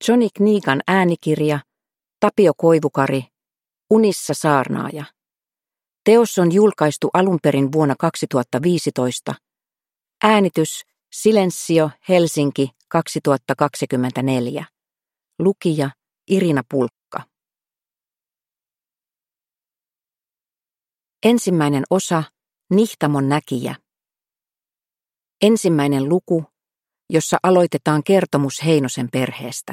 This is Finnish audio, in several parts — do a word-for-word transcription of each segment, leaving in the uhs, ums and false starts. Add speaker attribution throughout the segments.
Speaker 1: Johnny Knigan äänikirja, Tapio Koivukari, Unissa saarnaaja. Teos on julkaistu alun perin vuonna kaksituhattaviisitoista. Äänitys Silensio, Helsinki, kaksituhattakaksikymmentäneljä. Lukija Irina Pulkka. Ensimmäinen osa, Nihtamon näkijä. Ensimmäinen luku, jossa aloitetaan kertomus Heinosen perheestä.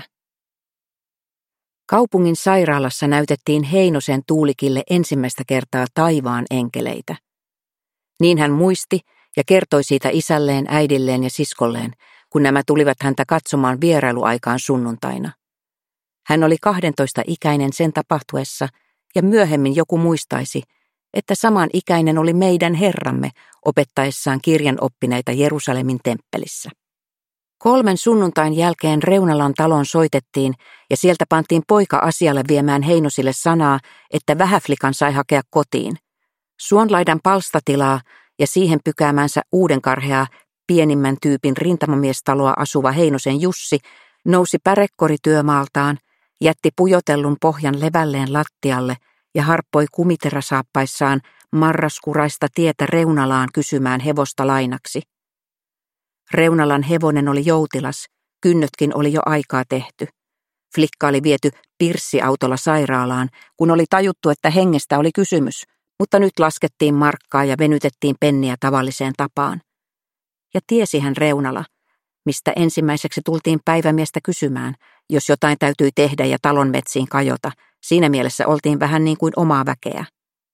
Speaker 1: Kaupungin sairaalassa näytettiin Heinosen Tuulikille ensimmäistä kertaa taivaan enkeleitä. Niin hän muisti ja kertoi siitä isälleen, äidilleen ja siskolleen, kun nämä tulivat häntä katsomaan vierailuaikaan sunnuntaina. Hän oli kahdentoista ikäinen sen tapahtuessa, ja myöhemmin joku muistaisi, että saman ikäinen oli meidän Herramme opettaessaan kirjan oppineita Jerusalemin temppelissä. Kolmen sunnuntain jälkeen Reunalan taloon soitettiin ja sieltä pantiin poika asialle viemään Heinosille sanaa, että vähäflikan sai hakea kotiin. Suonlaidan palstatilaa ja siihen pykäämänsä uudenkarheaa pienimmän tyypin rintamamiestaloa asuva Heinosen Jussi nousi pärekkorityömaaltaan, jätti pujotellun pohjan levälleen lattialle ja harppoi kumiteräsaappaissaan marraskuraista tietä Reunalaan kysymään hevosta lainaksi. Reunalan hevonen oli joutilas, kynnötkin oli jo aikaa tehty. Flikka oli viety pirssiautolla sairaalaan, kun oli tajuttu, että hengestä oli kysymys, mutta nyt laskettiin markkaa ja venytettiin penniä tavalliseen tapaan. Ja tiesihän Reunala, mistä ensimmäiseksi tultiin päivämiestä kysymään, jos jotain täytyi tehdä ja talon metsiin kajota. Siinä mielessä oltiin vähän niin kuin omaa väkeä.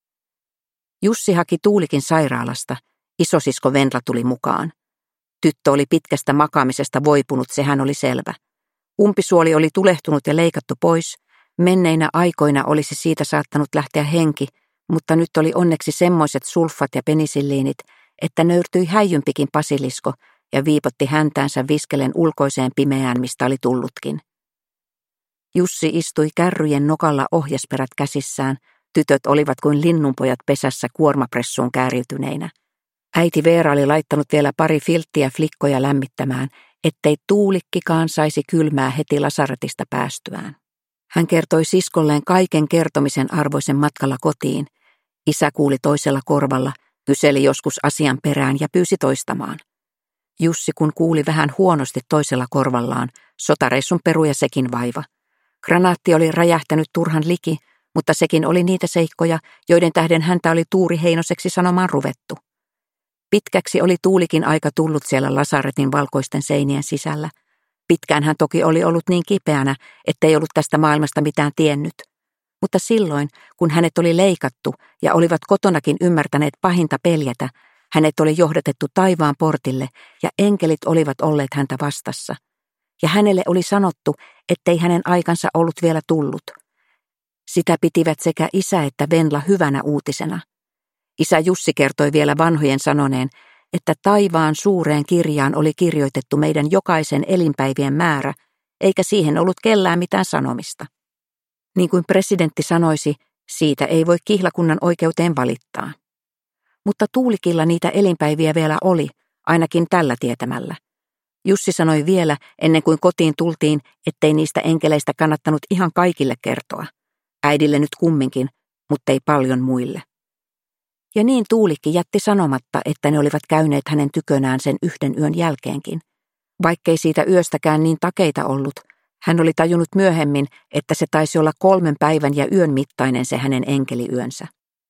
Speaker 1: Jussi haki Tuulikin sairaalasta, isosisko Venla tuli mukaan. Tyttö oli pitkästä makaamisesta voipunut, sehän oli selvä. Umpisuoli oli tulehtunut ja leikattu pois. Menneinä aikoina olisi siitä saattanut lähteä henki, mutta nyt oli onneksi semmoiset sulfat ja penisilliinit, että nöyrtyi häijympikin basilisko ja viipotti häntäänsä viskelen ulkoiseen pimeään, mistä oli tullutkin. Jussi istui kärryjen nokalla ohjasperät käsissään, tytöt olivat kuin linnunpojat pesässä kuormapressuun kääriytyneinä. Äiti Veera oli laittanut vielä pari filttiä flikkoja lämmittämään, ettei Tuulikkikaan saisi kylmää heti lasaretista päästyään. Hän kertoi siskolleen kaiken kertomisen arvoisen matkalla kotiin. Isä kuuli toisella korvalla, kyseli joskus asian perään ja pyysi toistamaan. Jussi kun kuuli vähän huonosti toisella korvallaan, sotareissun peruja sekin vaiva. Granaatti oli räjähtänyt turhan liki, mutta sekin oli niitä seikkoja, joiden tähden häntä oli Tuuri Heinoseksi sanomaan ruvettu. Pitkäksi oli Tuulikin aika tullut siellä lasaretin valkoisten seinien sisällä. Pitkään hän toki oli ollut niin kipeänä, ettei ollut tästä maailmasta mitään tiennyt. Mutta silloin, kun hänet oli leikattu ja olivat kotonakin ymmärtäneet pahinta peljätä, hänet oli johdatettu taivaan portille ja enkelit olivat olleet häntä vastassa. Ja hänelle oli sanottu, ettei hänen aikansa ollut vielä tullut. Sitä pitivät sekä isä että Venla hyvänä uutisena. Isä Jussi kertoi vielä vanhojen sanoneen, että taivaan suureen kirjaan oli kirjoitettu meidän jokaisen elinpäivien määrä, eikä siihen ollut kellään mitään sanomista. Niin kuin presidentti sanoisi, siitä ei voi kihlakunnan oikeuteen valittaa. Mutta Tuulikilla niitä elinpäiviä vielä oli, ainakin tällä tietämällä. Jussi sanoi vielä, ennen kuin kotiin tultiin, ettei niistä enkeleistä kannattanut ihan kaikille kertoa. Äidille nyt kumminkin, mutta ei paljon muille. Ja niin Tuulikki jätti sanomatta, että ne olivat käyneet hänen tykönään sen yhden yön jälkeenkin. Vaikkei siitä yöstäkään niin takeita ollut, hän oli tajunnut myöhemmin, että se taisi olla kolmen päivän ja yön mittainen se hänen enkeliyönsä.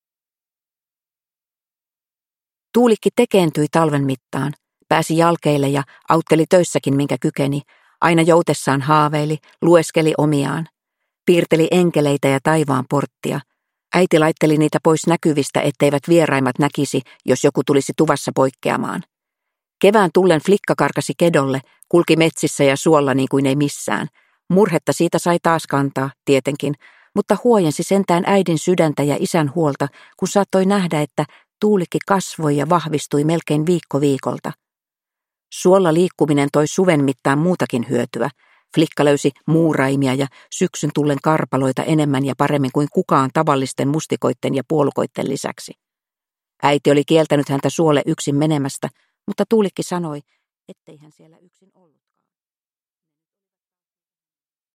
Speaker 1: Tuulikki tekeentyi talven mittaan, pääsi jalkeille ja autteli töissäkin minkä kykeni, aina joutessaan haaveili, lueskeli omiaan, piirteli enkeleitä ja taivaan porttia. Äiti laitteli niitä pois näkyvistä, etteivät vieraimmat näkisi, jos joku tulisi tuvassa poikkeamaan. Kevään tullen flikka karkasi kedolle, kulki metsissä ja suolla niin kuin ei missään. Murhetta siitä sai taas kantaa, tietenkin, mutta huojensi sentään äidin sydäntä ja isän huolta, kun saattoi nähdä, että Tuulikki kasvoi ja vahvistui melkein viikko viikolta. Suolla liikkuminen toi suven mittaan muutakin hyötyä. Flikka löysi muuraimia ja syksyn tullen karpaloita enemmän ja paremmin kuin kukaan tavallisten mustikoitten ja puolukoitten lisäksi. Äiti oli kieltänyt häntä suolle yksin menemästä, mutta Tuulikki sanoi, ettei hän siellä yksin ollut.